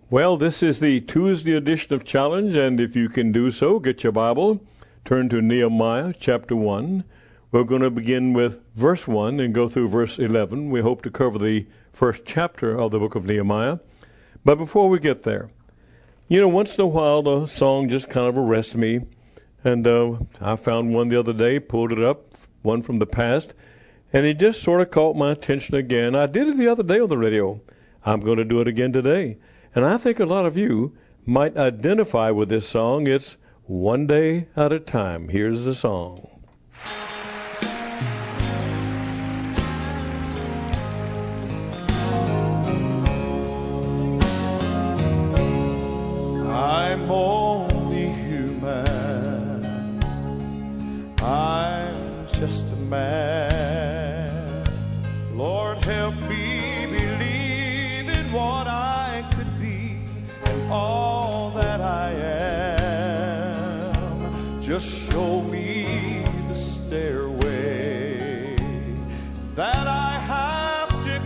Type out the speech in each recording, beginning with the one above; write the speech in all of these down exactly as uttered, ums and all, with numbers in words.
Well, this is the Tuesday edition of Challenge, and if you can do so, get your Bible, turn to Nehemiah chapter one. We're going to begin with verse one and go through verse eleven. We hope to cover the first chapter of the book of Nehemiah. But before we get there, you know, once in a while a song just kind of arrests me, and uh, I found one the other day, pulled it up, one from the past, and it just sort of caught my attention again. I did it the other day on the radio. I'm going to do it again today. And I think a lot of you might identify with this song. It's One Day at a Time. Here's the song. I'm only human. I'm just a man. Lord, help me believe in what I could be and all that I am. Just show me the stairway that I have to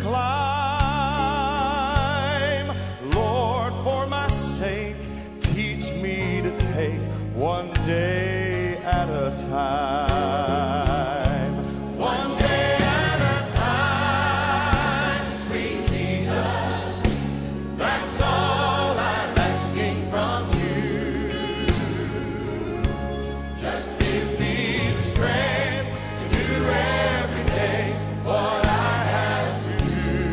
climb. Lord, for my sake, teach me to take one day at a time. One day at a time, sweet Jesus. That's all I'm asking from you. Just give me the strength to do every day what I have to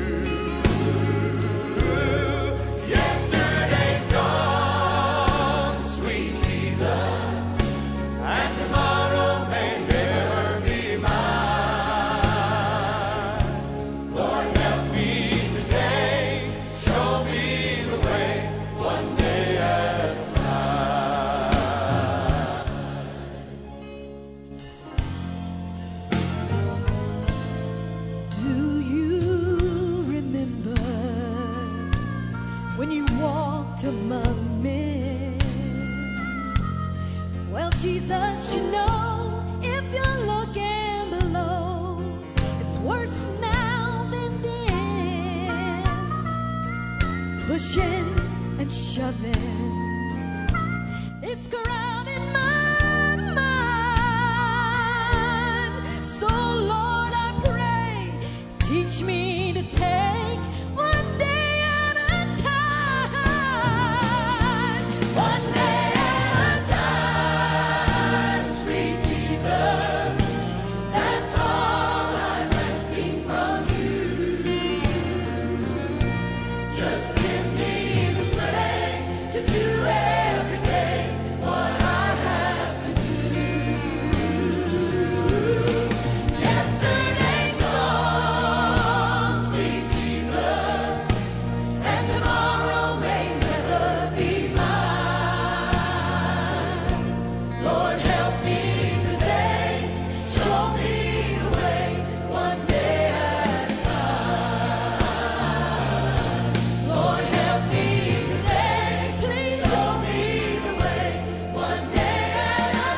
do. Yesterday's gone, sweet Jesus, and tomorrow may never be mine. Lord, help me today, show me the way, one day at a time. Do you remember when you walked among men? Well, Jesus, you know, if you're looking below, it's worse now than then. Pushing and shoving, it's crowding my mind. So, Lord, I pray, teach me to take one day at a time. One day at a time, sweet Jesus. That's all I'm asking from you. Just give me the strength to do every day what I have to do. Yesterday's gone, sweet Jesus, and tomorrow may never be mine. Lord, help me today, show me the way, one day at a time. Lord, help me today, please show me the way, one day at a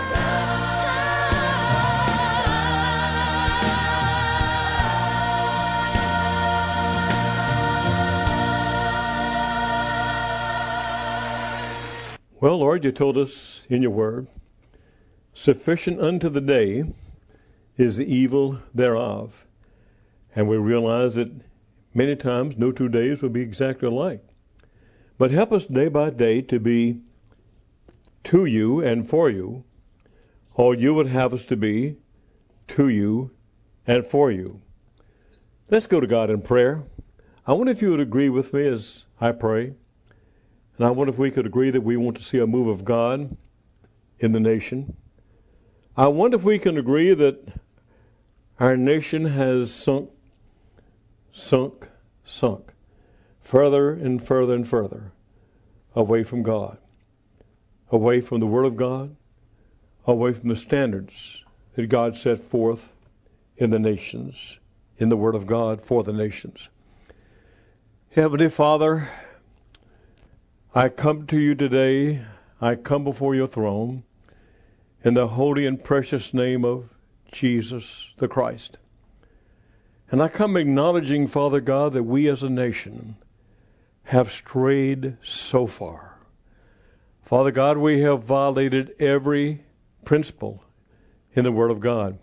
time. Well, Lord, you told us in your word, sufficient unto the day is the evil thereof. And we realize that many times no two days will be exactly alike. But help us day by day to be to you and for you all you would have us to be, to you and for you. Let's go to God in prayer. I wonder if you would agree with me as I pray. And I wonder if we could agree that we want to see a move of God in the nation. I wonder if we can agree that our nation has sunk, sunk, sunk, further and further and further away from God, away from the Word of God, away from the standards that God set forth in the nations, in the Word of God for the nations. Heavenly Father, I come to you today, I come before your throne in the holy and precious name of Jesus the Christ. And I come acknowledging, Father God, that we as a nation have strayed so far. Father God, we have violated every principle in the Word of God.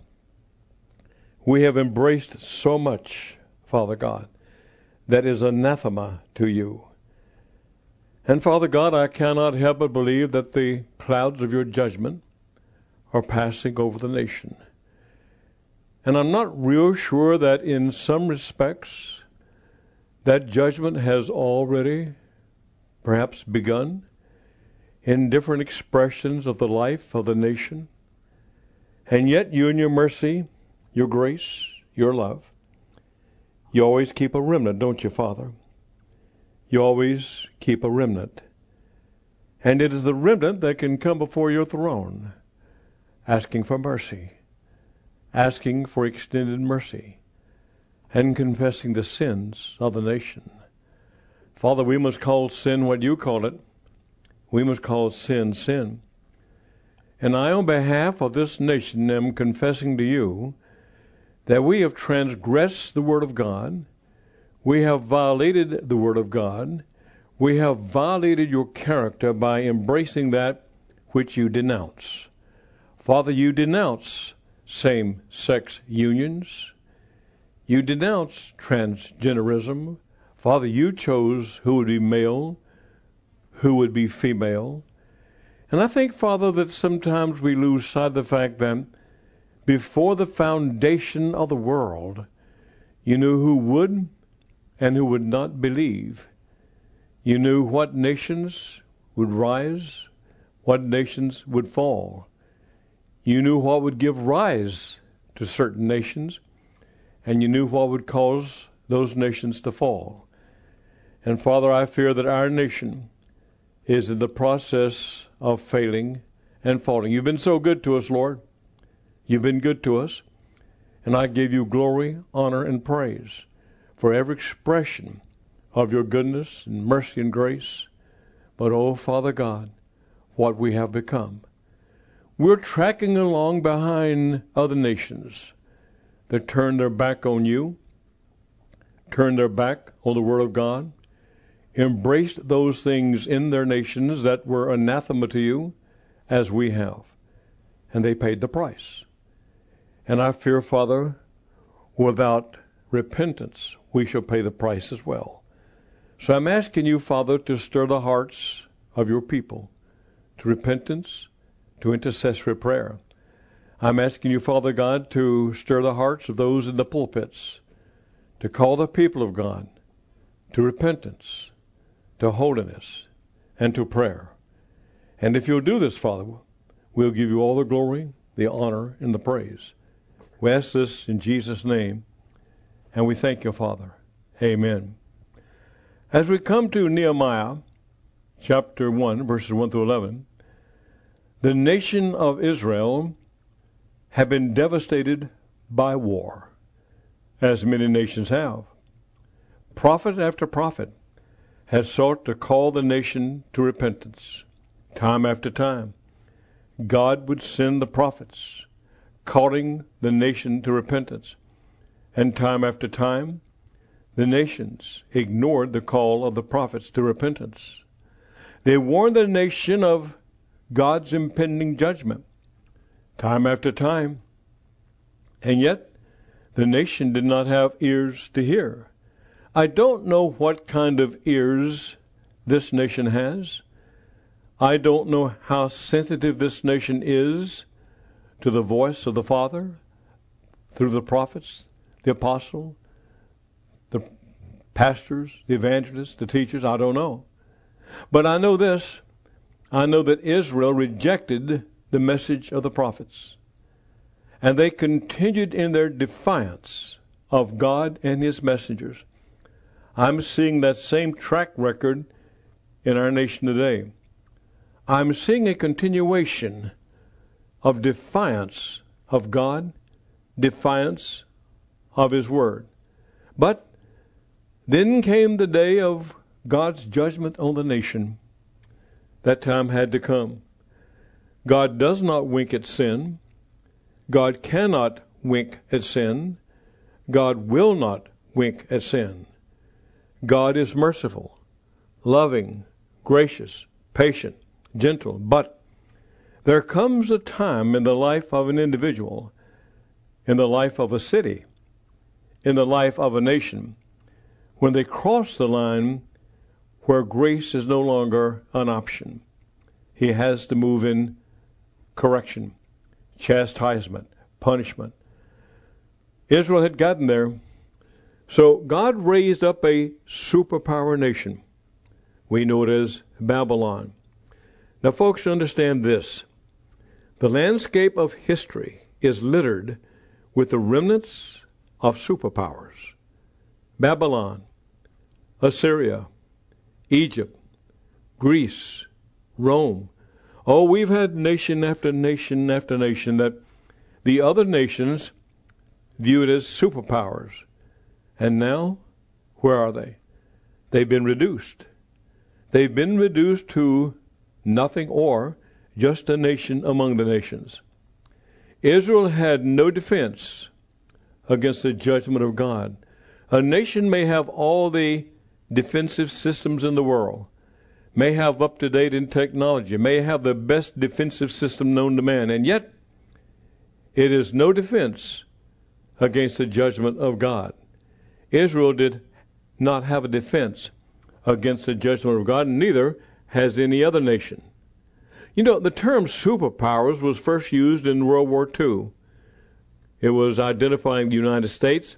We have embraced so much, Father God, that is anathema to you. And Father God, I cannot help but believe that the clouds of your judgment are passing over the nation. And I'm not real sure that in some respects that judgment has already perhaps begun in different expressions of the life of the nation. And yet you in your mercy, your grace, your love, you always keep a remnant, don't you, Father? You always keep a remnant. And it is the remnant that can come before your throne, asking for mercy, asking for extended mercy, and confessing the sins of the nation. Father, we must call sin what you call it. We must call sin, sin. And I, on behalf of this nation, am confessing to you that we have transgressed the Word of God. We have violated the Word of God. We have violated your character by embracing that which you denounce. Father, you denounce same-sex unions. You denounce transgenderism. Father, you chose who would be male, who would be female. And I think, Father, that sometimes we lose sight of the fact that before the foundation of the world, you knew who would and who would not believe. You knew what nations would rise, what nations would fall. You knew what would give rise to certain nations, and you knew what would cause those nations to fall. And Father, I fear that our nation is in the process of failing and falling. You've been so good to us, Lord. You've been good to us. And I give you glory, honor, and praise for every expression of your goodness and mercy and grace. But, oh, Father God, what we have become. We're tracking along behind other nations that turn their back on you, turn their back on the Word of God, embraced those things in their nations that were anathema to you, as we have. And they paid the price. And I fear, Father, without repentance, we shall pay the price as well. So I'm asking you, Father, to stir the hearts of your people to repentance, to intercessory prayer. I'm asking you, Father God, to stir the hearts of those in the pulpits, to call the people of God to repentance, to holiness, and to prayer. And if you'll do this, Father, we'll give you all the glory, the honor, and the praise. We ask this in Jesus' name, and we thank you, Father. Amen. As we come to Nehemiah chapter one, verses one through eleven, the nation of Israel had been devastated by war, as many nations have. Prophet after prophet had sought to call the nation to repentance. Time after time, God would send the prophets, calling the nation to repentance. And time after time, the nations ignored the call of the prophets to repentance. They warned the nation of God's impending judgment, time after time. And yet, the nation did not have ears to hear. I don't know what kind of ears this nation has. I don't know how sensitive this nation is to the voice of the Father through the prophets, the apostle, the pastors, the evangelists, the teachers. I don't know. But I know this. I know that Israel rejected the message of the prophets. And they continued in their defiance of God and his messengers. I'm seeing that same track record in our nation today. I'm seeing a continuation of defiance of God, defiance of his word. But then came the day of God's judgment on the nation. That time had to come. God does not wink at sin. God cannot wink at sin. God will not wink at sin. God is merciful. loving, gracious, patient, gentle. But there comes a time in the life of an individual, in the life of a city, in the life of a nation, when they cross the line where grace is no longer an option. He has to move in correction, chastisement, punishment. Israel had gotten there. So God raised up a superpower nation. We know it as Babylon. Now, folks, understand this. The landscape of history is littered with the remnants of superpowers. Babylon, Assyria, Egypt, Greece, Rome. Oh, we've had nation after nation after nation that the other nations viewed as superpowers. And now, where are they? They've been reduced. They've been reduced to nothing or just a nation among the nations. Israel had no defense against the judgment of God. A nation may have all the defensive systems in the world, may have up-to-date in technology, may have the best defensive system known to man, and yet it is no defense against the judgment of God. Israel did not have a defense against the judgment of God, and neither has any other nation. You know, the term superpowers was first used in World War Two. It was identifying the United States,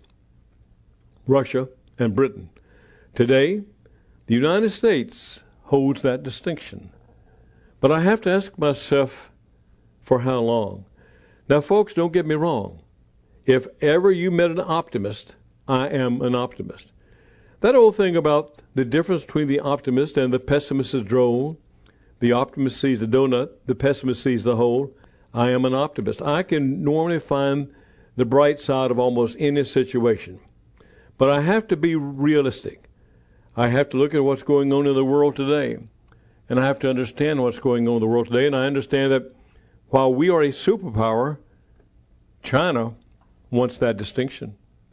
Russia, and Britain. Today, the United States holds that distinction. But I have to ask myself, for how long? Now, folks, don't get me wrong. If ever you met an optimist, I am an optimist. That old thing about the difference between the optimist and the pessimist is droll. The optimist sees the donut, the pessimist sees the hole. I am an optimist. I can normally find the bright side of almost any situation. But I have to be realistic. I have to look at what's going on in the world today. And I have to understand what's going on in the world today. And I understand that while we are a superpower, China wants that distinction.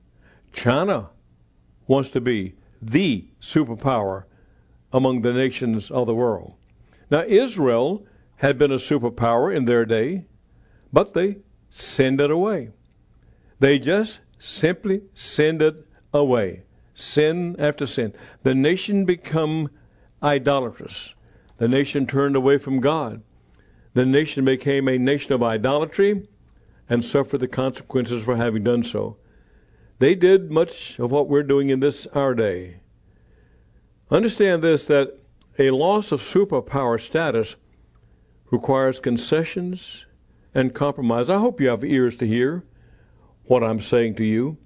China wants to be the superpower among the nations of the world. Now, Israel had been a superpower in their day, but they send it away. They just simply send it away. Sin after sin. The nation become idolatrous. The nation turned away from God. The nation became a nation of idolatry and suffered the consequences for having done so. They did much of what we're doing in this our day. Understand this, that a loss of superpower status requires concessions and compromise. I hope you have ears to hear what I'm saying to you.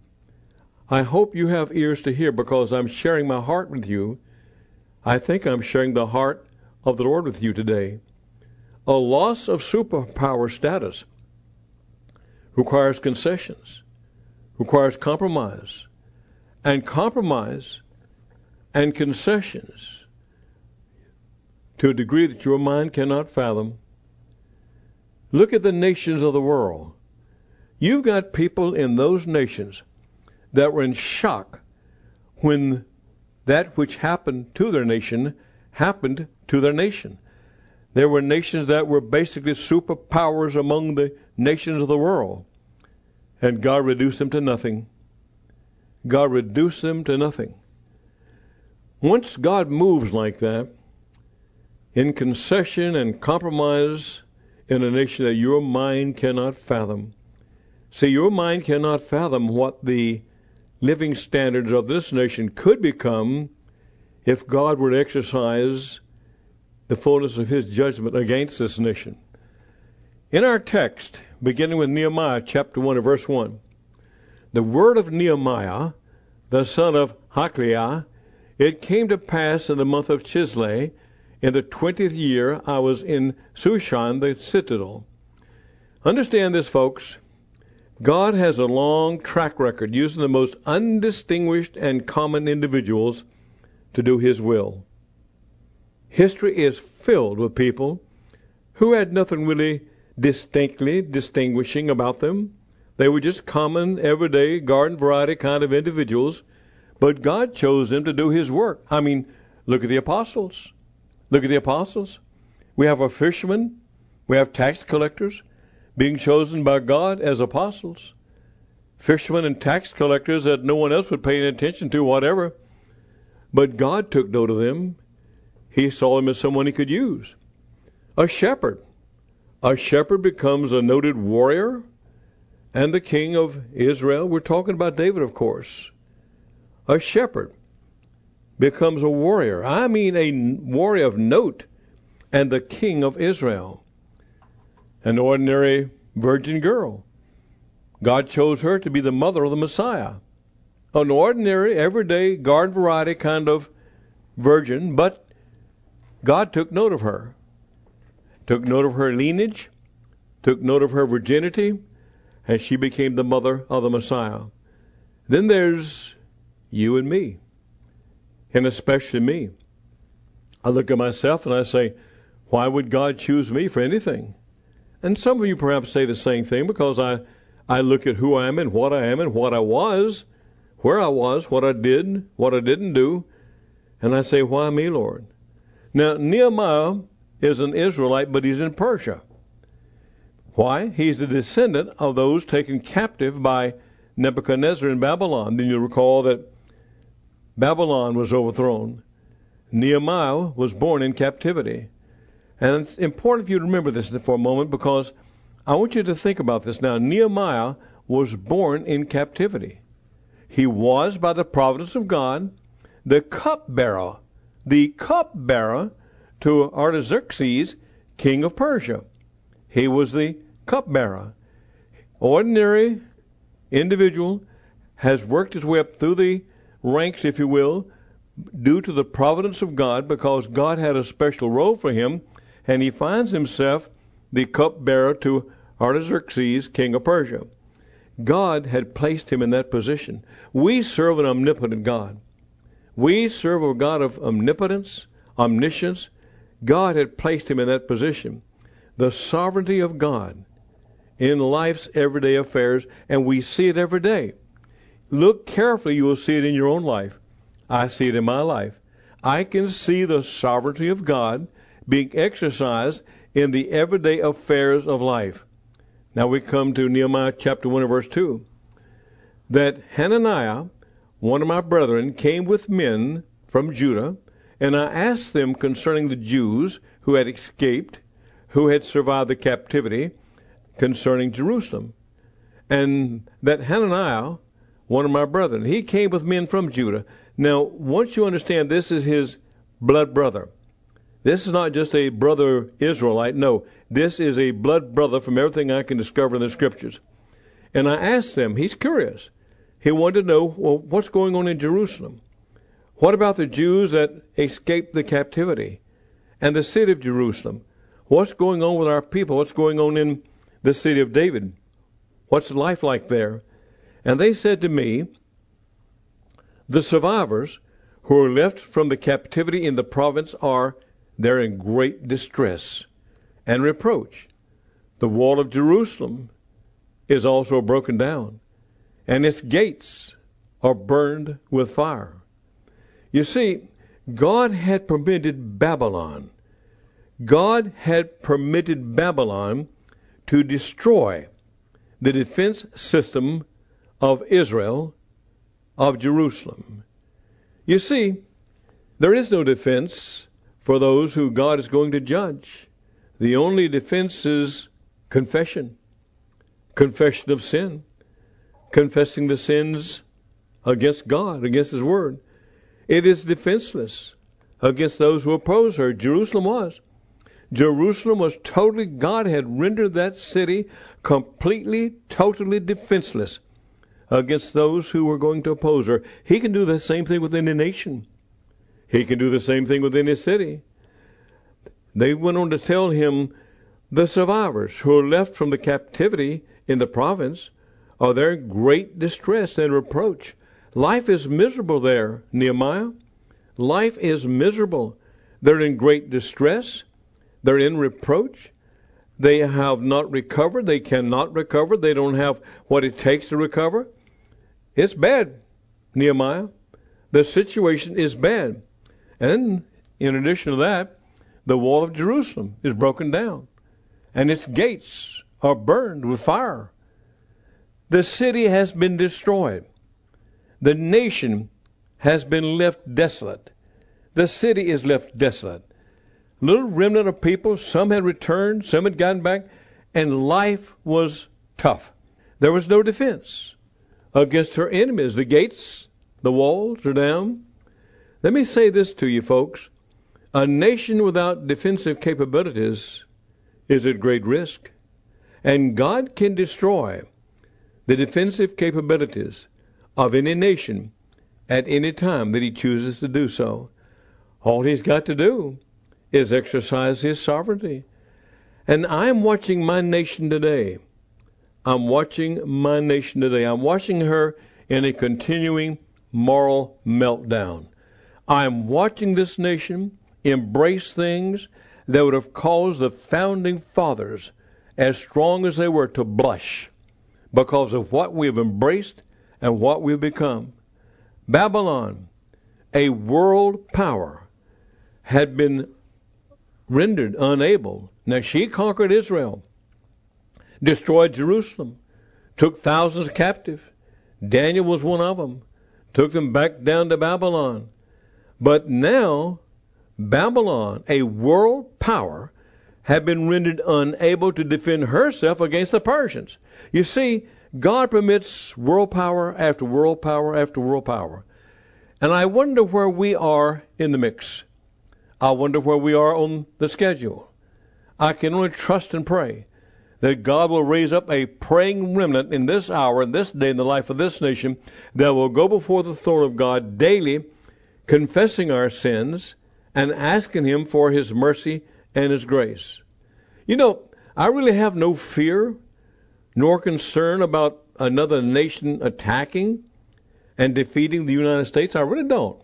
I hope you have ears to hear, because I'm sharing my heart with you. I think I'm sharing the heart of the Lord with you today. A loss of superpower status requires concessions, requires compromise, and compromise and concessions to a degree that your mind cannot fathom. Look at the nations of the world. You've got people in those nations that were in shock when that which happened to their nation happened to their nation. There were nations that were basically superpowers among the nations of the world, and God reduced them to nothing. God reduced them to nothing. Once God moves like that, in concession and compromise in a nation that your mind cannot fathom. See, your mind cannot fathom what the living standards of this nation could become if God were to exercise the fullness of his judgment against this nation. In our text, beginning with Nehemiah chapter one and verse one, the word of Nehemiah, the son of Hakaliah, it came to pass in the month of Chisleh, in the twentieth year, I was in Shushan, the citadel. Understand this, folks. God has a long track record using the most undistinguished and common individuals to do his will. History is filled with people who had nothing really distinctly distinguishing about them. They were just common, everyday, garden variety kind of individuals, but God chose them to do his work. I mean, Look at the apostles. Look at the apostles. We have a fisherman. We have tax collectors being chosen by God as apostles. Fishermen and tax collectors that no one else would pay any attention to, whatever. But God took note of them. He saw them as someone he could use. A shepherd. A shepherd becomes a noted warrior and the king of Israel. We're talking about David, of course. A shepherd becomes a warrior. I mean a warrior of note and the king of Israel. An ordinary virgin girl. God chose her to be the mother of the Messiah. An ordinary, everyday, garden variety kind of virgin, but God took note of her. Took note of her lineage, took note of her virginity, and she became the mother of the Messiah. Then there's you and me, and especially me. I look at myself and I say, why would God choose me for anything? And some of you perhaps say the same thing, because I, I look at who I am and what I am and what I was, where I was, what I did, what I didn't do, and I say, why me, Lord? Now, Nehemiah is an Israelite, but he's in Persia. Why? He's the descendant of those taken captive by Nebuchadnezzar in Babylon. Then you'll recall that Babylon was overthrown. Nehemiah was born in captivity. And it's important for you to remember this for a moment, because I want you to think about this now. Nehemiah was born in captivity. He was, by the providence of God, the cupbearer, the cupbearer to Artaxerxes, king of Persia. He was the cupbearer. Ordinary individual has worked his way up through the ranks, if you will, due to the providence of God, because God had a special role for him, and he finds himself the cupbearer to Artaxerxes, king of Persia. God had placed him in that position. We serve an omnipotent God. We serve a God of omnipotence, omniscience. God had placed him in that position. The sovereignty of God in life's everyday affairs, and we see it every day. Look carefully, you will see it in your own life. I see it in my life. I can see the sovereignty of God being exercised in the everyday affairs of life. Now we come to Nehemiah chapter one and verse two. That Hananiah, one of my brethren, came with men from Judah, and I asked them concerning the Jews who had escaped, who had survived the captivity, concerning Jerusalem. And that Hananiah, one of my brethren, he came with men from Judah. Now, once you understand, this is his blood brother. This is not just a brother Israelite. No, this is a blood brother from everything I can discover in the Scriptures. And I asked them, he's curious. He wanted to know, well, what's going on in Jerusalem? What about the Jews that escaped the captivity and the city of Jerusalem? What's going on with our people? What's going on in the city of David? What's life like there? And they said to me, the survivors who are left from the captivity in the province are, they're in great distress and reproach. The wall of Jerusalem is also broken down, and its gates are burned with fire. You see, God had permitted Babylon. God had permitted Babylon to destroy the defense system of Israel, of Jerusalem. You see, there is no defense for those who God is going to judge. The only defense is confession, confession of sin, confessing the sins against God, against His Word. It is defenseless against those who oppose her. Jerusalem was. Jerusalem was totally, God had rendered that city completely, totally defenseless against those who were going to oppose her. He can do the same thing within a nation. He can do the same thing within his city. They went on to tell him, the survivors who are left from the captivity in the province are there in great distress and reproach. Life is miserable there, Nehemiah. Life is miserable. They're in great distress. They're in reproach. They have not recovered. They cannot recover. They don't have what it takes to recover. It's bad, Nehemiah. The situation is bad. And in addition to that, the wall of Jerusalem is broken down, and its gates are burned with fire. The city has been destroyed. The nation has been left desolate. The city is left desolate. Little remnant of people, some had returned, some had gotten back, and life was tough. There was no defense against her enemies. The gates, the walls are down. Let me say this to you, folks. A nation without defensive capabilities is at great risk. And God can destroy the defensive capabilities of any nation at any time that he chooses to do so. All he's got to do is exercise his sovereignty. And I'm watching my nation today. I'm watching my nation today. I'm watching her in a continuing moral meltdown. I'm watching this nation embrace things that would have caused the founding fathers, as strong as they were, to blush because of what we have embraced and what we've become. Babylon, a world power, had been rendered unable. Now, she conquered Israel, destroyed Jerusalem, took thousands captive. Daniel was one of them, took them back down to Babylon. But now, Babylon, a world power, had been rendered unable to defend herself against the Persians. You see, God permits world power after world power after world power. And I wonder where we are in the mix. I wonder where we are on the schedule. I can only trust and pray that God will raise up a praying remnant in this hour, in this day, in the life of this nation, that will go before the throne of God daily, confessing our sins and asking him for his mercy and his grace. You know, I really have no fear nor concern about another nation attacking and defeating the United States. I really don't.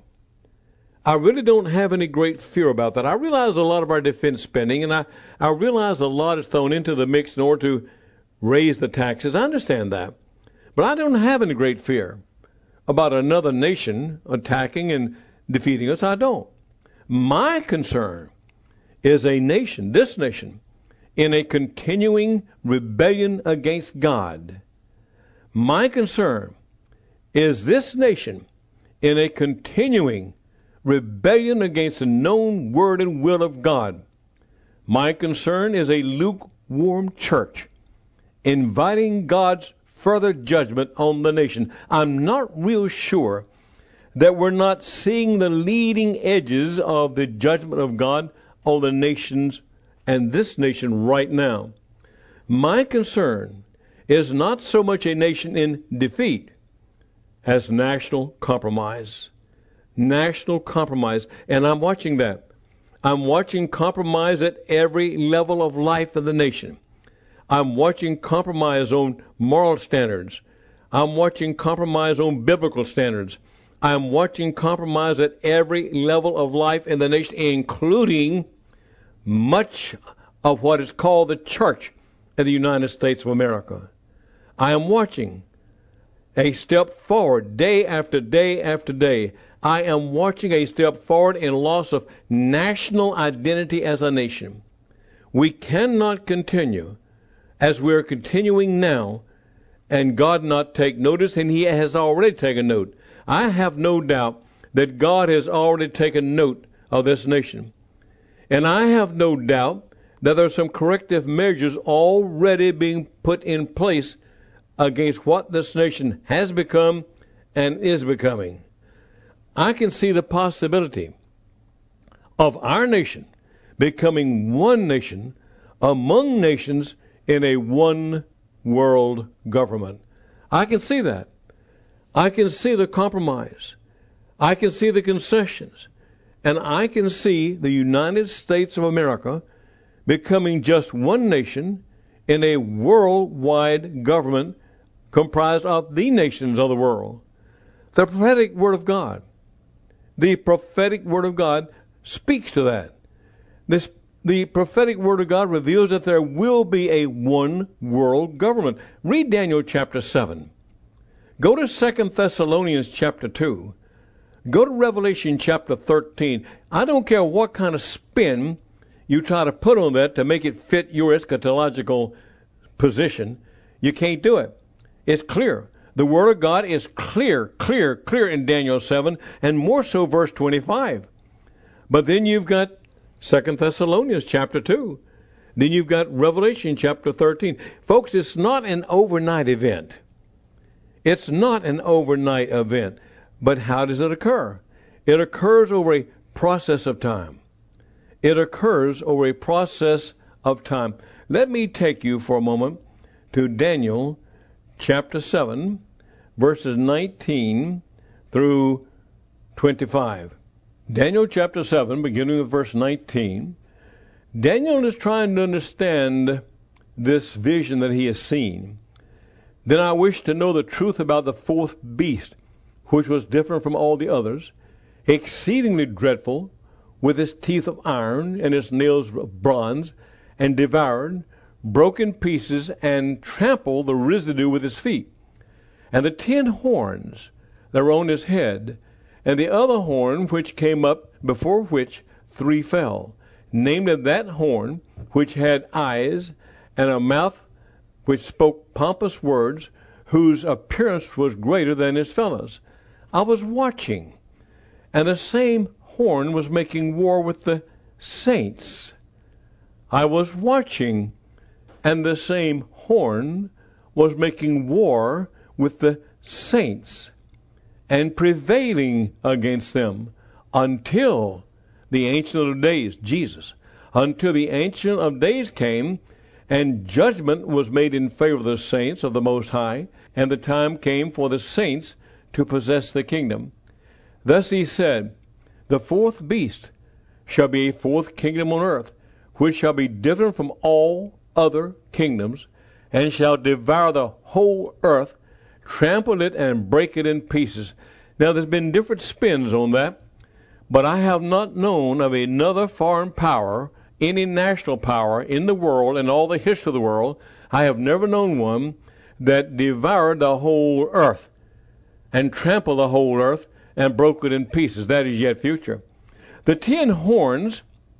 I really don't have any great fear about that. I realize a lot of our defense spending, and I, I realize a lot is thrown into the mix in order to raise the taxes. I understand that. But I don't have any great fear about another nation attacking and defeating us. I don't. My concern is a nation, this nation, in a continuing rebellion against God. My concern is this nation in a continuing rebellion against the known word and will of God. My concern is a lukewarm church inviting God's further judgment on the nation. I'm not real sure that we're not seeing the leading edges of the judgment of God on the nations and this nation right now. My concern is not so much a nation in defeat as national compromise. National compromise. And I'm watching that. I'm watching compromise at every level of life of the nation. I'm watching compromise on moral standards. I'm watching compromise on biblical standards. I'm watching compromise at every level of life in the nation, including much of what is called the church in the United States of America. I am watching a step forward day after day after day. I am watching a step forward in loss of national identity as a nation. We cannot continue as we're continuing now and God not take notice, and he has already taken note. I have no doubt that God has already taken note of this nation. And I have no doubt that there are some corrective measures already being put in place against what this nation has become and is becoming. I can see the possibility of our nation becoming one nation among nations in a one world government. I can see that. I can see the compromise. I can see the concessions. And I can see the United States of America becoming just one nation in a worldwide government comprised of the nations of the world. The prophetic word of God, the prophetic word of God speaks to that. This, the prophetic word of God reveals that there will be a one world government. Read Daniel chapter seven. Go to Second Thessalonians chapter two. Go to Revelation chapter thirteen. I don't care what kind of spin you try to put on that to make it fit your eschatological position. You can't do it. It's clear. The Word of God is clear, clear, clear in Daniel seven, and more so verse twenty-five. But then you've got Second Thessalonians chapter two. Then you've got Revelation chapter thirteen. Folks, it's not an overnight event. It's not an overnight event. But how does it occur? It occurs over a process of time. It occurs over a process of time. Let me take you for a moment to Daniel chapter seven, verses nineteen through twenty-five. Daniel chapter seven, beginning with verse nineteen. Daniel is trying to understand this vision that he has seen. Then I wish to know the truth about the fourth beast, which was different from all the others, exceedingly dreadful, with its teeth of iron and its nails of bronze, and devoured, broke in pieces, and trampled the residue with his feet. And the ten horns that were on his head, and the other horn which came up, before which three fell, namely that horn which had eyes, and a mouth which spoke pompous words, whose appearance was greater than his fellows. I was watching, and the same horn was making war with the saints. I was watching, and the same horn was making war with the saints, and prevailing against them, until the Ancient of Days, Jesus, until the Ancient of Days came, and judgment was made in favor of the saints of the Most High, and the time came for the saints to possess the kingdom. Thus he said, the fourth beast shall be a fourth kingdom on earth, which shall be different from all other kingdoms, and shall devour the whole earth, trample it, and break it in pieces. Now there's been different spins on that, but I have not known of another foreign power, any national power in the world, in all the history of the world. I have never known one that devoured the whole earth and trampled the whole earth and broke it in pieces. That is yet future. The ten horns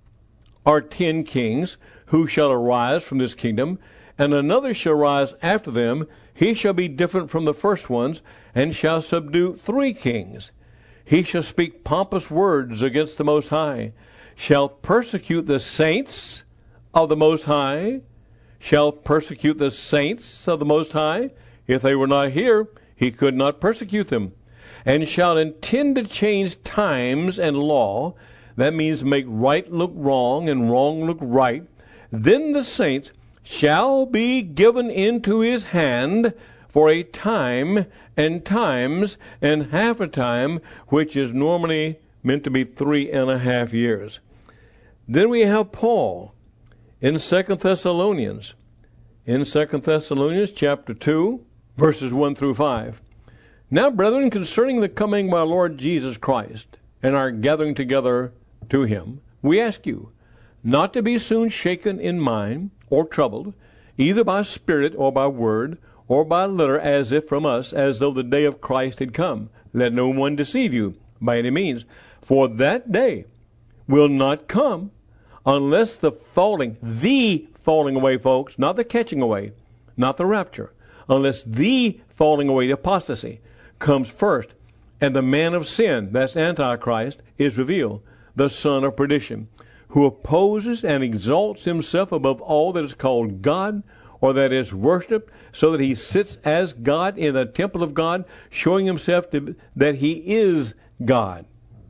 are ten kings who shall arise from this kingdom, and another shall rise after them. He shall be different from the first ones, and shall subdue three kings. He shall speak pompous words against the Most High, shall persecute the saints of the Most High, shall persecute the saints of the Most High. If they were not here, he could not persecute them. And shall intend to change times and law. That means make right look wrong and wrong look right. Then the saints shall be given into his hand for a time and times and half a time, which is normally meant to be three and a half years. Then we have Paul in Second Thessalonians. In Second Thessalonians chapter two, verses one through five. Now, brethren, concerning the coming of our Lord Jesus Christ and our gathering together to him, we ask you not to be soon shaken in mind or troubled, either by spirit or by word, or by letter, as if from us, as though the day of Christ had come. Let no one deceive you by any means. For that day will not come unless the falling, the falling away, folks, not the catching away, not the rapture, unless the falling away, the apostasy, comes first, and the man of sin, that's Antichrist, is revealed, the son of perdition, who opposes and exalts himself above all that is called God, or that is worshipped, so that he sits as God in the temple of God, showing himself to, that he is God.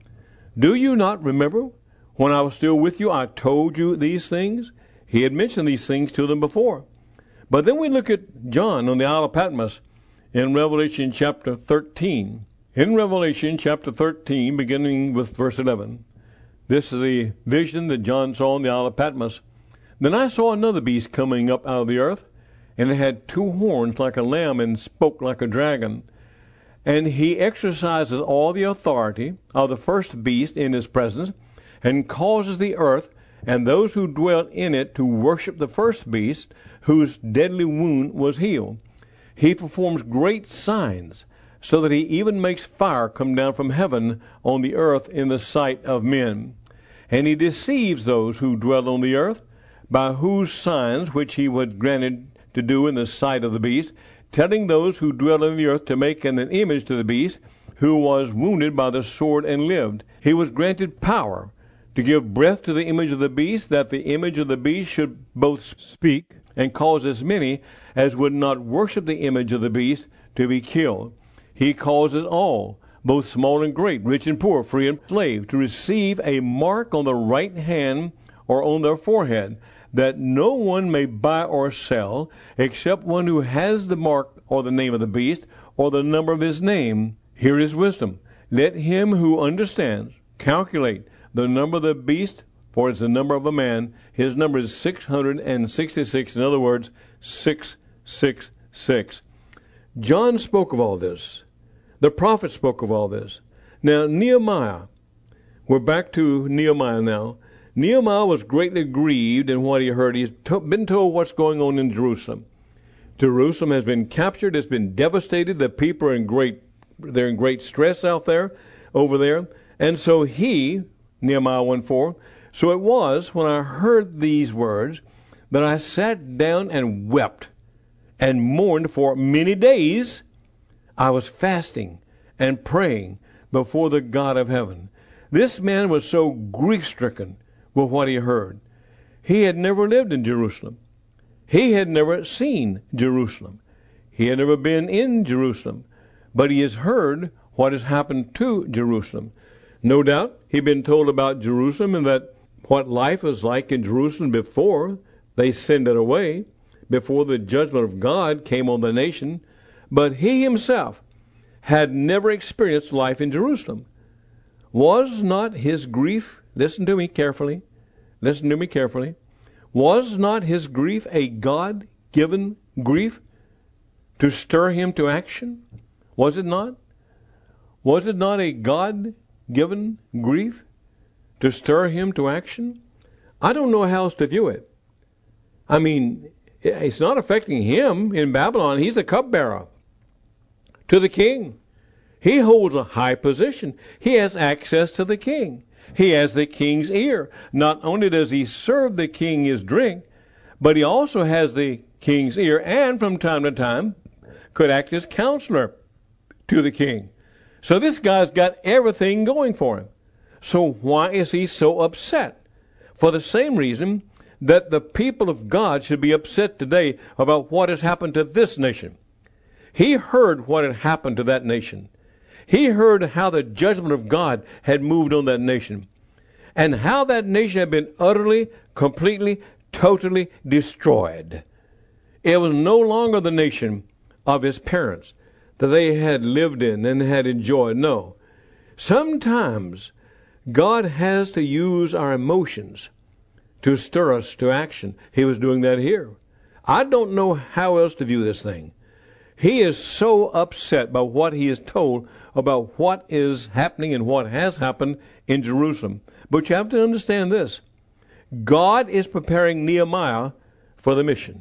Do you not remember when I was still with you, I told you these things? He had mentioned these things to them before. But then we look at John on the Isle of Patmos in Revelation chapter thirteen. In Revelation chapter thirteen, beginning with verse eleven, this is the vision that John saw on the Isle of Patmos. Then I saw another beast coming up out of the earth, and it had two horns like a lamb and spoke like a dragon. And he exercises all the authority of the first beast in his presence, and causes the earth and those who dwelt in it to worship the first beast, whose deadly wound was healed. He performs great signs, so that he even makes fire come down from heaven on the earth in the sight of men. And he deceives those who dwell on the earth, by whose signs which he was granted to do in the sight of the beast, telling those who dwell on the earth to make an image to the beast, who was wounded by the sword and lived. He was granted power to give breath to the image of the beast, that the image of the beast should both speak and cause as many as would not worship the image of the beast to be killed. He causes all, both small and great, rich and poor, free and slave, to receive a mark on the right hand or on their forehead, that no one may buy or sell, except one who has the mark or the name of the beast, or the number of his name. Here is wisdom. Let him who understands calculate the number of the beast, for it's the number of a man. His number is six hundred sixty-six. In other words, six six six. John spoke of all this. The prophet spoke of all this. Now, Nehemiah, we're back to Nehemiah now. Nehemiah was greatly grieved in what he heard. He's to- been told what's going on in Jerusalem. Jerusalem has been captured. It's been devastated. The people are in great, they're in great stress out there, over there. And so he, Nehemiah one four, so it was when I heard these words that I sat down and wept and mourned for many days. I was fasting and praying before the God of heaven. This man was so grief-stricken with what he heard. He had never lived in Jerusalem. He had never seen Jerusalem. He had never been in Jerusalem. But he has heard what has happened to Jerusalem. No doubt he'd been told about Jerusalem and that what life was like in Jerusalem before they sent it away, before the judgment of God came on the nation. But he himself had never experienced life in Jerusalem. Was not his grief, listen to me carefully, listen to me carefully, was not his grief a God-given grief to stir him to action? Was it not? Was it not a God-given grief to stir him to action? I don't know how else to view it. I mean, it's not affecting him in Babylon. He's a cupbearer to the king. He holds a high position. He has access to the king. He has the king's ear. Not only does he serve the king his drink, but he also has the king's ear, and from time to time could act as counselor to the king. So this guy's got everything going for him. So why is he so upset? For the same reason that the people of God should be upset today about what has happened to this nation. He heard what had happened to that nation. He heard how the judgment of God had moved on that nation, and how that nation had been utterly, completely, totally destroyed. It was no longer the nation of his parents that they had lived in and had enjoyed. No. Sometimes God has to use our emotions to stir us to action. He was doing that here. I don't know how else to view this thing. He is so upset by what he is told about what is happening and what has happened in Jerusalem. But you have to understand this. God is preparing Nehemiah for the mission.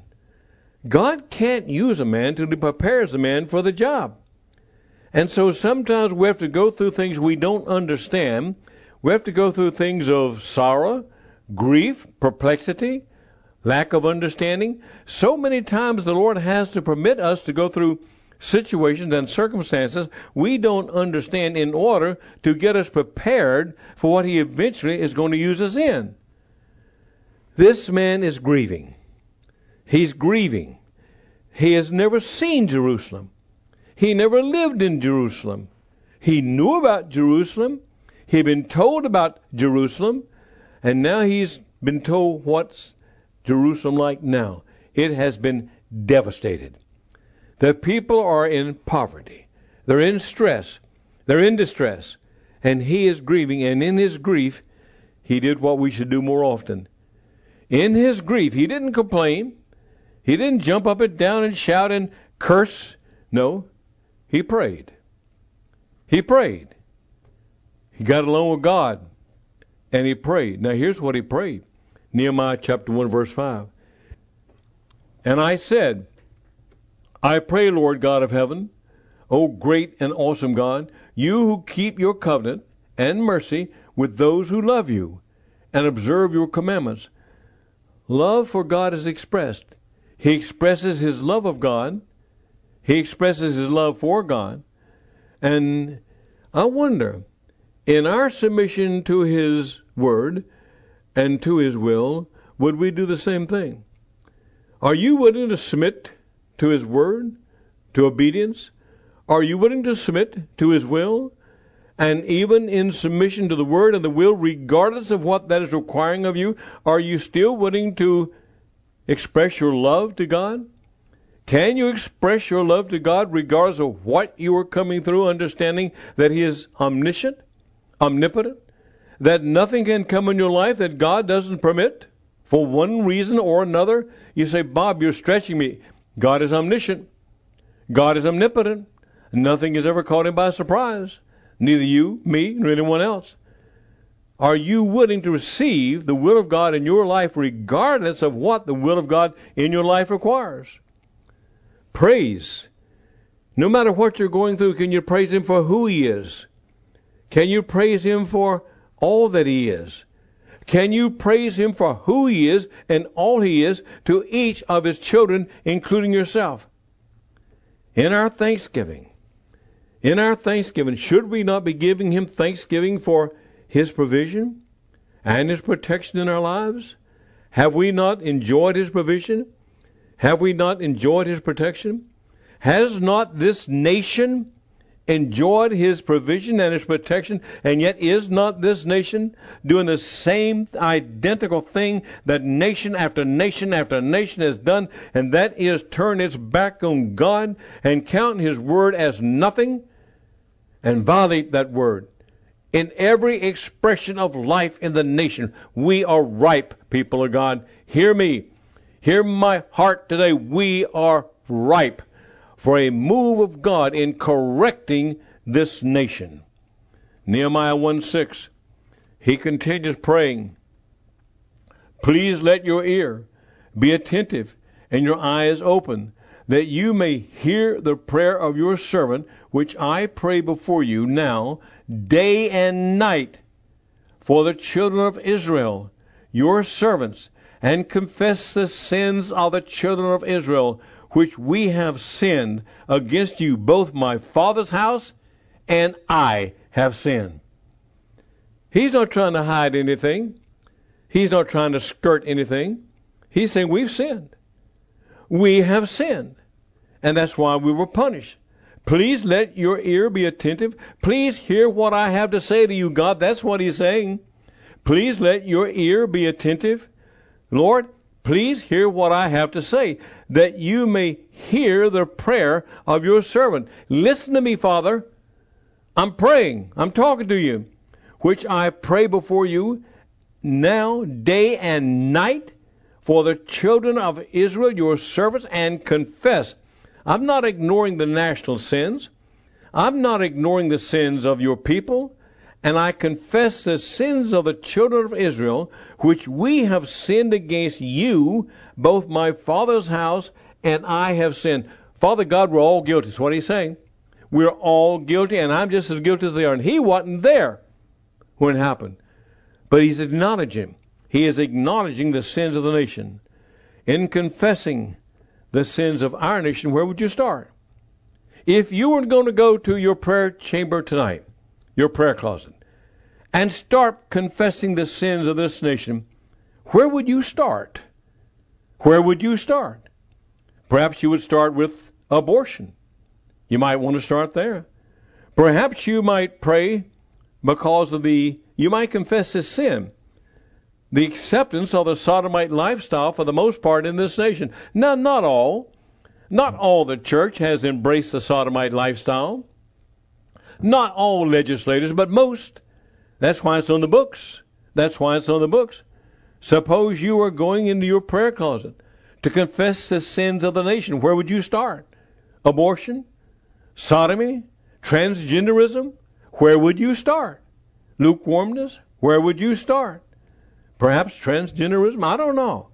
God can't use a man till he prepares a man for the job. And so sometimes we have to go through things we don't understand. We have to go through things of sorrow, grief, perplexity, lack of understanding. So many times the Lord has to permit us to go through situations and circumstances we don't understand in order to get us prepared for what he eventually is going to use us in. This man is grieving. He's grieving. He has never seen Jerusalem. He never lived in Jerusalem. He knew about Jerusalem. He'd been told about Jerusalem. And now he's been told what's Jerusalem like now. It has been devastated. The people are in poverty. They're in stress. They're in distress. And he is grieving. And in his grief, he did what we should do more often. In his grief, he didn't complain. He didn't jump up and down and shout and curse. No, he prayed. He prayed. He got along with God. And he prayed. Now here's what he prayed. Nehemiah chapter one, verse five. And I said, I pray, Lord God of heaven, O great and awesome God, you who keep your covenant and mercy with those who love you and observe your commandments. Love for God is expressed. He expresses his love of God. He expresses his love for God. And I wonder, in our submission to his word and to his will, would we do the same thing? Are you willing to submit to his word, to obedience? Are you willing to submit to his will? And even in submission to the word and the will, regardless of what that is requiring of you, are you still willing to express your love to God? Can you express your love to God regardless of what you are coming through, understanding that he is omniscient, omnipotent, that nothing can come in your life that God doesn't permit for one reason or another? You say, Bob, you're stretching me. God is omniscient. God is omnipotent. Nothing is ever caught him by surprise. Neither you, me, nor anyone else. Are you willing to receive the will of God in your life regardless of what the will of God in your life requires? Praise. No matter what you're going through, can you praise him for who he is? Can you praise him for all that he is? Can you praise him for who he is and all he is to each of his children, including yourself? In our thanksgiving, in our thanksgiving, should we not be giving him thanksgiving for his provision and his protection in our lives? Have we not enjoyed his provision? Have we not enjoyed his protection? Has not this nation enjoyed his provision and his protection, and yet is not this nation doing the same identical thing that nation after nation after nation has done, and that is turn its back on God and count his word as nothing and violate that word? In every expression of life in the nation, we are ripe, people of God. Hear me. Hear my heart today. We are ripe for a move of God in correcting this nation. Nehemiah one six, he continues praying, please let your ear be attentive and your eyes open, that you may hear the prayer of your servant, which I pray before you now, day and night, for the children of Israel, your servants, and confess the sins of the children of Israel, which we have sinned against you. Both my father's house and I have sinned. He's not trying to hide anything. He's not trying to skirt anything. He's saying we've sinned. We have sinned. And that's why we were punished. Please let your ear be attentive. Please hear what I have to say to you, God. That's what he's saying. Please let your ear be attentive. Lord, please hear what I have to say, that you may hear the prayer of your servant. Listen to me, Father. I'm praying. I'm talking to you, which I pray before you now, day and night, for the children of Israel, your servants, and confess. I'm not ignoring the national sins. I'm not ignoring the sins of your people. And I confess the sins of the children of Israel, which we have sinned against you, both my father's house and I have sinned. Father God, we're all guilty. That's what he's saying. We're all guilty, and I'm just as guilty as they are. And he wasn't there when it happened. But he's acknowledging. He is acknowledging the sins of the nation. In confessing the sins of our nation, where would you start? If you were going to go to your prayer chamber tonight, your prayer closet, and start confessing the sins of this nation, where would you start? Where would you start? Perhaps you would start with abortion. You might want to start there. Perhaps you might pray because of the, you might confess this sin, the acceptance of the sodomite lifestyle for the most part in this nation. Now, not all. Not all the church has embraced the sodomite lifestyle. Not all legislators, but most. That's why it's on the books. That's why it's on the books. Suppose you are going into your prayer closet to confess the sins of the nation. Where would you start? Abortion? Sodomy? Transgenderism? Where would you start? Lukewarmness? Where would you start? Perhaps transgenderism? I don't know.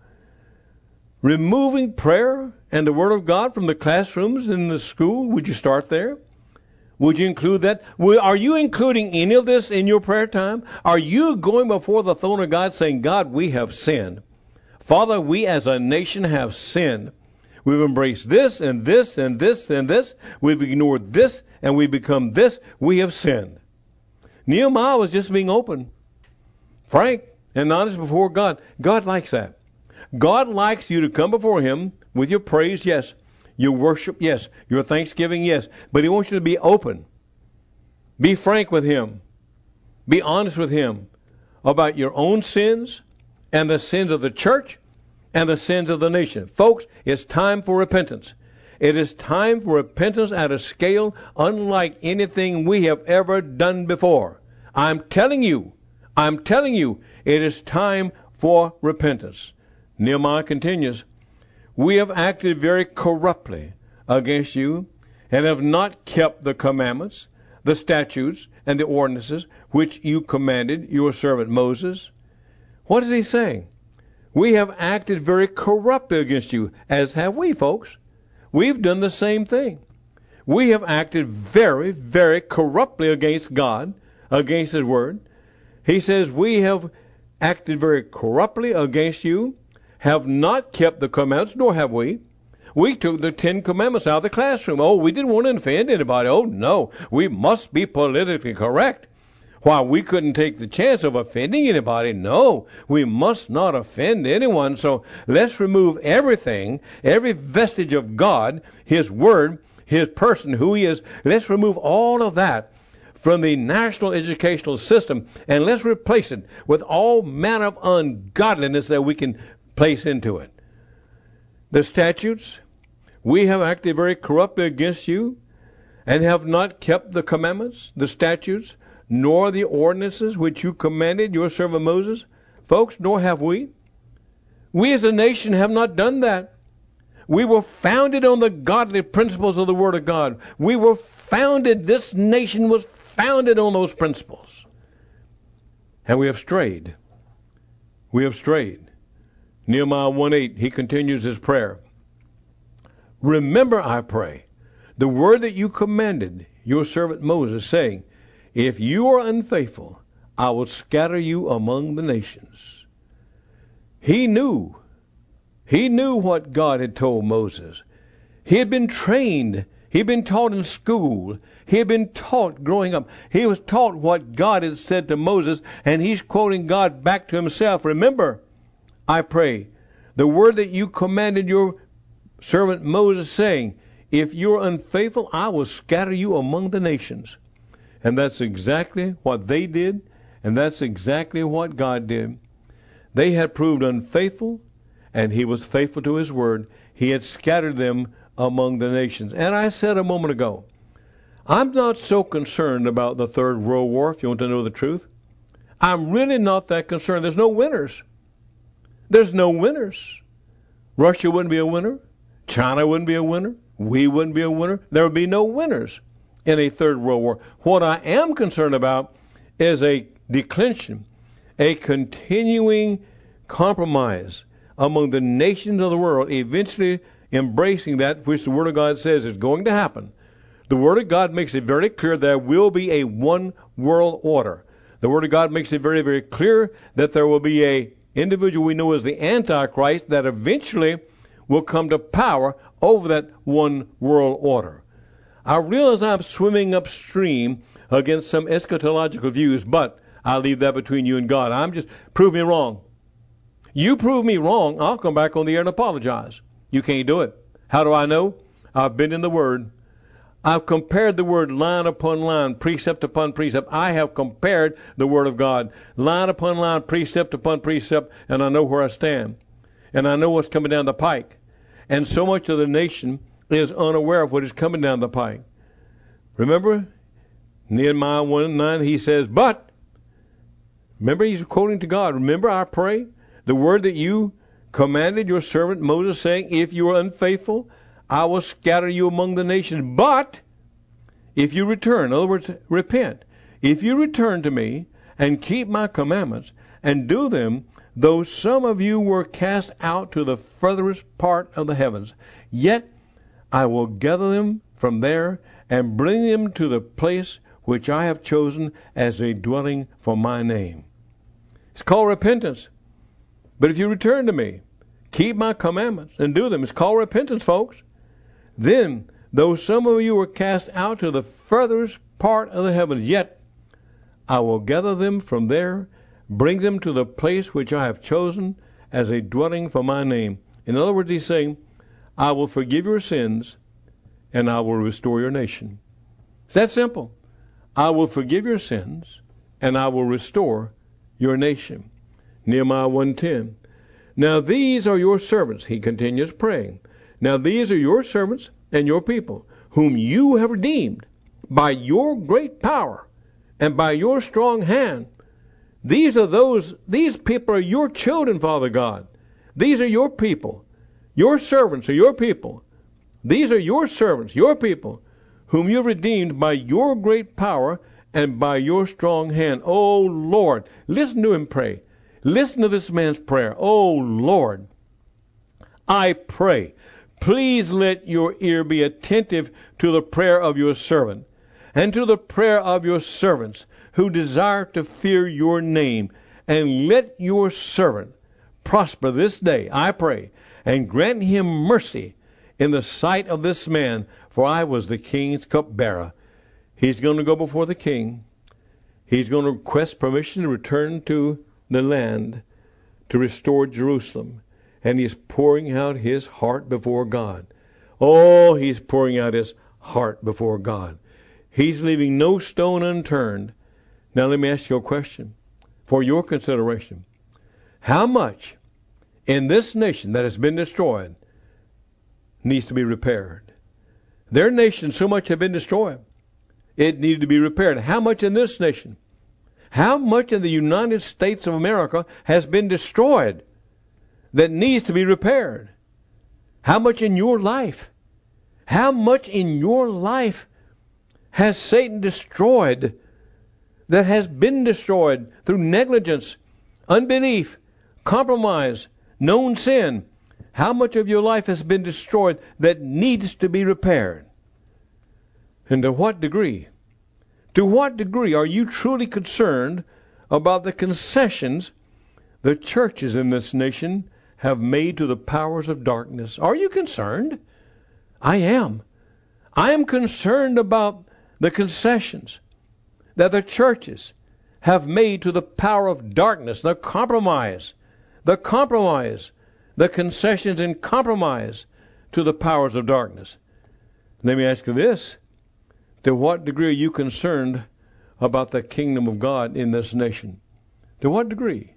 Removing prayer and the Word of God from the classrooms in the school, would you start there? Would you include that? Are you including any of this in your prayer time? Are you going before the throne of God saying, God, we have sinned. Father, we as a nation have sinned. We've embraced this and this and this and this. We've ignored this and we become this. We have sinned. Nehemiah was just being open, frank, and honest before God. God likes that. God likes you to come before him with your praise, yes. Your worship, yes. Your thanksgiving, yes. But he wants you to be open. Be frank with him. Be honest with him about your own sins and the sins of the church and the sins of the nation. Folks, it's time for repentance. It is time for repentance at a scale unlike anything we have ever done before. I'm telling you, I'm telling you, it is time for repentance. Nehemiah continues, we have acted very corruptly against you and have not kept the commandments, the statutes, and the ordinances which you commanded your servant Moses. What is he saying? We have acted very corruptly against you, as have we, folks. We've done the same thing. We have acted very, very corruptly against God, against his word. He says we have acted very corruptly against you, have not kept the commandments, nor have we. We took the Ten Commandments out of the classroom. Oh, we didn't want to offend anybody. Oh, no, we must be politically correct. Why, we couldn't take the chance of offending anybody. No, we must not offend anyone. So let's remove everything, every vestige of God, his word, his person, who he is. Let's remove all of that from the national educational system, and let's replace it with all manner of ungodliness that we can place into it. The statutes, we have acted very corruptly against you and have not kept the commandments, the statutes, nor the ordinances which you commanded your servant Moses. Folks, nor have we. We as a nation have not done that. We were founded on the godly principles of the Word of God. We were founded, this nation was founded on those principles. And we have strayed. We have strayed. Nehemiah one eight, he continues his prayer. Remember, I pray, the word that you commanded your servant Moses, saying, if you are unfaithful, I will scatter you among the nations. He knew. He knew what God had told Moses. He had been trained. He had been taught in school. He had been taught growing up. He was taught what God had said to Moses, and he's quoting God back to himself. Remember, I pray, the word that you commanded your servant Moses, saying, if you're unfaithful, I will scatter you among the nations. And that's exactly what they did, and that's exactly what God did. They had proved unfaithful, and he was faithful to his word. He had scattered them among the nations. And I said a moment ago, I'm not so concerned about the Third World War, if you want to know the truth. I'm really not that concerned. There's no winners. There's no winners. Russia wouldn't be a winner. China wouldn't be a winner. We wouldn't be a winner. There would be no winners in a Third World War. What I am concerned about is a declension, a continuing compromise among the nations of the world, eventually embracing that which the Word of God says is going to happen. The Word of God makes it very clear there will be a one world order. The Word of God makes it very, very clear that there will be a individual we know as the Antichrist that eventually will come to power over that one world order. I realize I'm swimming upstream against some eschatological views, but I'll leave that between you and God. I'm just, prove me wrong. You prove me wrong, I'll come back on the air and apologize. You can't do it. How do I know? I've been in the Word. I've compared the Word line upon line, precept upon precept. I have compared the Word of God, line upon line, precept upon precept, and I know where I stand. And I know what's coming down the pike. And so much of the nation is unaware of what is coming down the pike. Remember, Nehemiah one nine, he says, but, remember he's quoting to God, remember I pray, the word that you commanded your servant Moses, saying, if you are unfaithful, I will scatter you among the nations. But if you return, in other words, repent, if you return to me and keep my commandments and do them, though some of you were cast out to the furthest part of the heavens, yet I will gather them from there and bring them to the place which I have chosen as a dwelling for my name. It's called repentance. But if you return to me, keep my commandments and do them, it's called repentance, folks. Then, though some of you were cast out to the furthest part of the heavens, yet I will gather them from there, bring them to the place which I have chosen as a dwelling for my name. In other words, he's saying, I will forgive your sins and I will restore your nation. It's that simple. I will forgive your sins and I will restore your nation. Nehemiah one ten. Now these are your servants, he continues praying. Now these are your servants and your people, whom you have redeemed by your great power and by your strong hand. These are those, these people are your children, Father God. These are your people. Your servants are your people. These are your servants, your people, whom you have redeemed by your great power and by your strong hand. Oh, Lord, listen to him pray. Listen to this man's prayer. Oh, Lord, I pray, please let your ear be attentive to the prayer of your servant and to the prayer of your servants who desire to fear your name, and let your servant prosper this day, I pray, and grant him mercy in the sight of this man, for I was the king's cupbearer. He's going to go before the king. He's going to request permission to return to the land, to restore Jerusalem. And he's pouring out his heart before God. Oh, he's pouring out his heart before God. He's leaving no stone unturned. Now let me ask you a question for your consideration. How much in this nation that has been destroyed needs to be repaired? Their nation, so much had been destroyed, it needed to be repaired. How much in this nation? How much in the United States of America has been destroyed that needs to be repaired? How much in your life? How much in your life has Satan destroyed that has been destroyed through negligence, unbelief, compromise, known sin? How much of your life has been destroyed that needs to be repaired? And to what degree? To what degree are you truly concerned about the concessions the churches in this nation have made to the powers of darkness? Are you concerned? I am. I am concerned about the concessions that the churches have made to the power of darkness, the compromise, the compromise, the concessions and compromise to the powers of darkness. Let me ask you this. To what degree are you concerned about the kingdom of God in this nation? To what degree?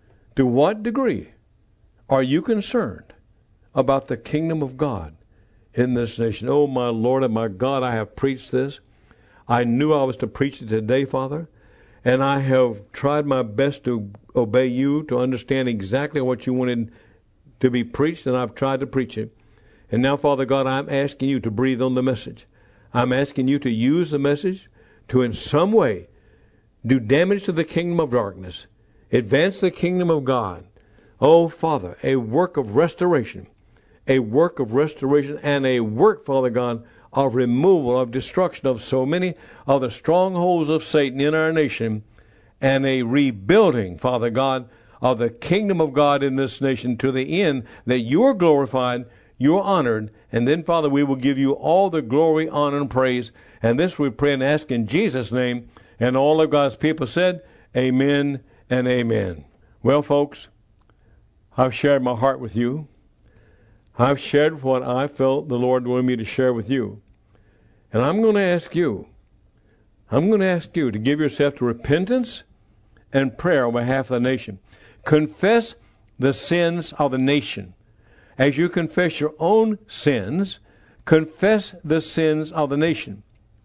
To what degree are you concerned about the kingdom of God in this nation? Oh, my Lord and my God, I have preached this. I knew I was to preach it today, Father, and I have tried my best to obey you, to understand exactly what you wanted to be preached, and I've tried to preach it. And now, Father God, I'm asking you to breathe on the message. I'm asking you to use the message to in some way do damage to the kingdom of darkness, advance the kingdom of God. Oh, Father, a work of restoration, a work of restoration and a work, Father God, of removal, of destruction of so many of the strongholds of Satan in our nation, and a rebuilding, Father God, of the kingdom of God in this nation to the end that you're glorified, you're honored, and then, Father, we will give you all the glory, honor, and praise. And this we pray and ask in Jesus' name. And all of God's people said, amen and amen. Well, folks, I've shared my heart with you. I've shared what I felt the Lord wanted me to share with you. And I'm going to ask you, I'm going to ask you to give yourself to repentance and prayer on behalf of the nation. Confess the sins of the nation. As you confess your own sins, confess the sins of the nation.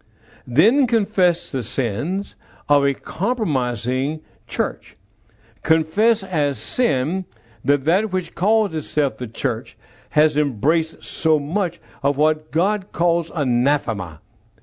Then confess the sins of a compromising church. Confess as sin that that which calls itself the church has embraced so much of what God calls anathema.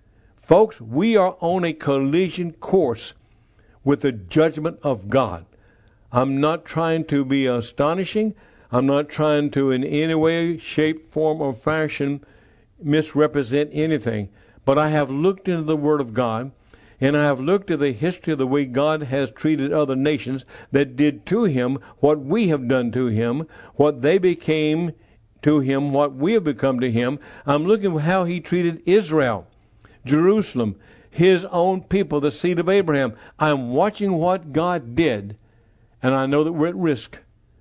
Folks, we are on a collision course with the judgment of God. I'm not trying to be astonishing. I'm not trying to in any way, shape, form, or fashion misrepresent anything. but I have looked into the Word of God, and I have looked at the history of the way God has treated other nations that did to him what we have done to him, what they became to him, what we have become to him. I'm looking at how he treated Israel, Jerusalem, his own people, the seed of Abraham. I'm watching what God did, and I know that we're at risk.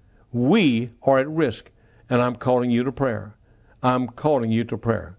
We are at risk, and I'm calling you to prayer. I'm calling you to prayer.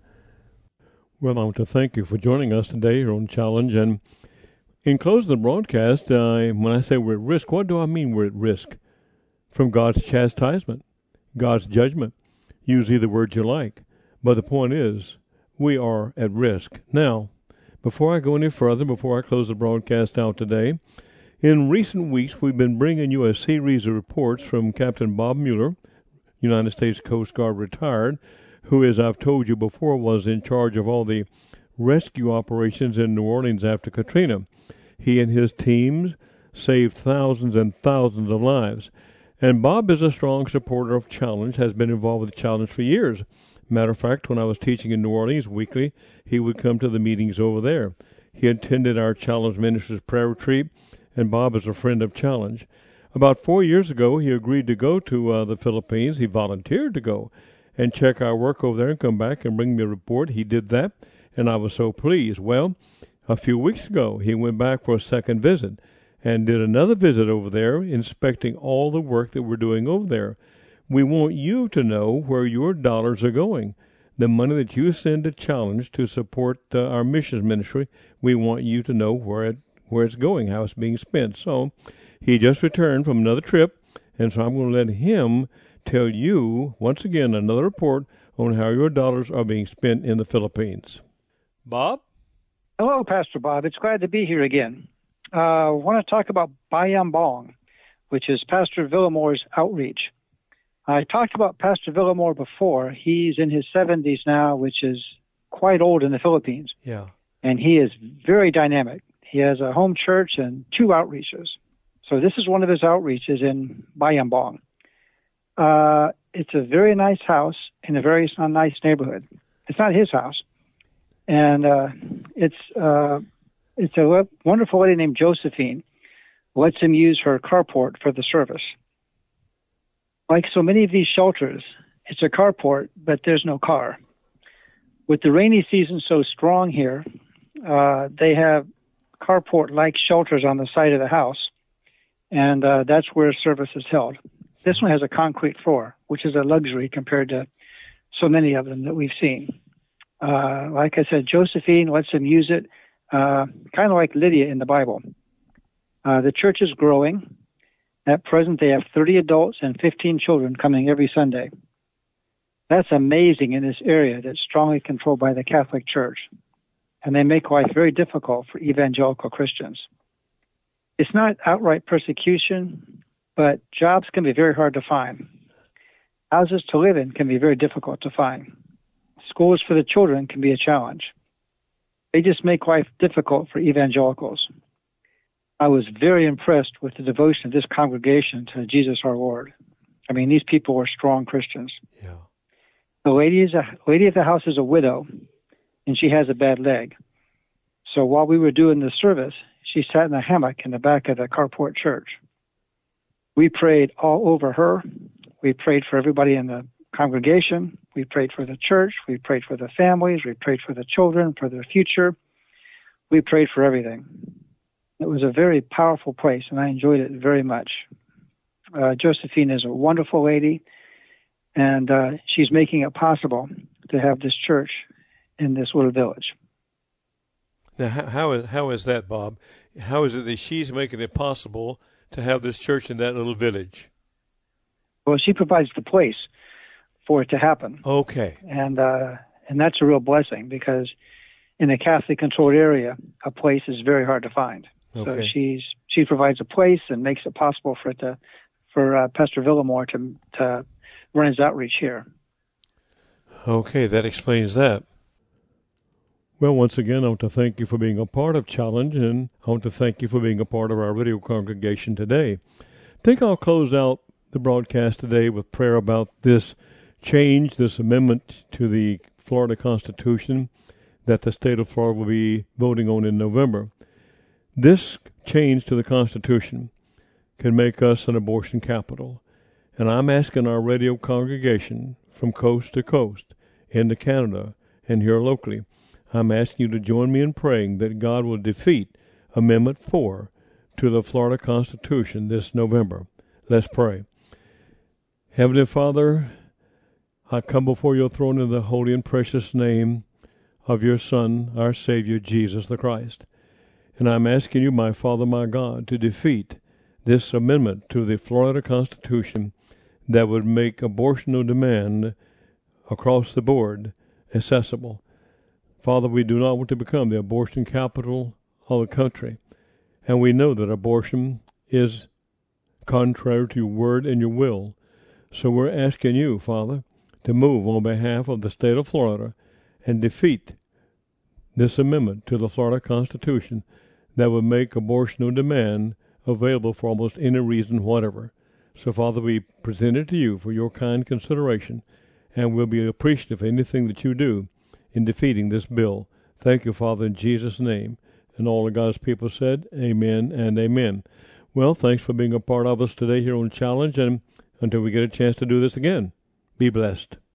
Well, I want to thank you for joining us today here on Challenge. And in closing the broadcast, uh, when I say we're at risk, what do I mean we're at risk? From God's chastisement, God's judgment. Use either word you like. But the point is, we are at risk. Now, before I go any further, before I close the broadcast out today, in recent weeks we've been bringing you a series of reports from Captain Bob Mueller, United States Coast Guard retired, who, as I've told you before, was in charge of all the rescue operations in New Orleans after Katrina. He and his teams saved thousands and thousands of lives. And Bob is a strong supporter of Challenge, has been involved with Challenge for years. Matter of fact, when I was teaching in New Orleans weekly, he would come to the meetings over there. He attended our Challenge Ministers prayer retreat, and Bob is a friend of Challenge. About four years ago, he agreed to go to uh, the Philippines. He volunteered to go and check our work over there and come back and bring me a report. He did that, and I was so pleased. Well, a few weeks ago, he went back for a second visit and did another visit over there, inspecting all the work that we're doing over there. We want you to know where your dollars are going. The money that you send to Challenge to support uh, our missions ministry, we want you to know where it where it's going, how it's being spent. So he just returned from another trip, and so I'm going to let him tell you, once again, another report on how your dollars are being spent in the Philippines. Bob? Hello, Pastor Bob. It's glad to be here again. Uh, I want to talk about Bayambong, which is Pastor Villamore's outreach. I talked about Pastor Villamore before. He's in his seventies now, which is quite old in the Philippines. Yeah. And he is very dynamic. He has a home church and two outreaches. So this is one of his outreaches in Bayambong. Uh, it's a very nice house in a very nice neighborhood. It's not his house. And uh, it's uh, it's a wonderful lady named Josephine who lets him use her carport for the service. Like so many of these shelters, it's a carport, but there's no car. With the rainy season so strong here, uh, they have carport-like shelters on the side of the house, and uh, that's where service is held. This one has a concrete floor, which is a luxury compared to so many of them that we've seen. Uh, like I said, Josephine lets him use it, uh, kind of like Lydia in the Bible. Uh, the church is growing. At present, they have thirty adults and fifteen children coming every Sunday. That's amazing in this area that's strongly controlled by the Catholic Church, and they make life very difficult for evangelical Christians. It's not outright persecution, but jobs can be very hard to find. Houses to live in can be very difficult to find. Schools for the children can be a challenge. They just make life difficult for evangelicals. I was very impressed with the devotion of this congregation to Jesus our Lord. I mean, these people are strong Christians. Yeah. The lady, is a, lady of the house is a widow, and she has a bad leg. So while we were doing the service, she sat in a hammock in the back of the carport church. We prayed all over her. We prayed for everybody in the congregation. We prayed for the church. We prayed for the families. We prayed for the children, for their future. We prayed for everything. It was a very powerful place, and I enjoyed it very much. Uh, Josephine is a wonderful lady, and uh, she's making it possible to have this church in this little village. Now, how, how, is, how is that, Bob? How is it that she's making it possible to have this church in that little village? Well, she provides the place for it to happen. Okay. And uh, and that's a real blessing, because in a Catholic-controlled area, a place is very hard to find. Okay. So she's she provides a place and makes it possible for it to for uh, Pastor Villamore to to run his outreach here. Okay, that explains that. Well, once again, I want to thank you for being a part of Challenge, and I want to thank you for being a part of our radio congregation today. I think I'll close out the broadcast today with prayer about this change, this amendment to the Florida Constitution that the state of Florida will be voting on in November. This change to the Constitution can make us an abortion capital. And I'm asking our radio congregation from coast to coast, into Canada, and here locally, I'm asking you to join me in praying that God will defeat Amendment four to the Florida Constitution this November. Let's pray. Heavenly Father, I come before your throne in the holy and precious name of your Son, our Savior, Jesus the Christ. And I'm asking you, my Father, my God, to defeat this amendment to the Florida Constitution that would make abortion on demand across the board accessible. Father, we do not want to become the abortion capital of the country. And we know that abortion is contrary to your word and your will. So we're asking you, Father, to move on behalf of the state of Florida and defeat this amendment to the Florida Constitution that would make abortion on demand available for almost any reason whatever. So, Father, we present it to you for your kind consideration, and we'll be appreciative of anything that you do in defeating this bill. Thank you, Father, in Jesus' name. And all of God's people said, amen and amen. Well, thanks for being a part of us today here on Challenge, and until we get a chance to do this again, be blessed.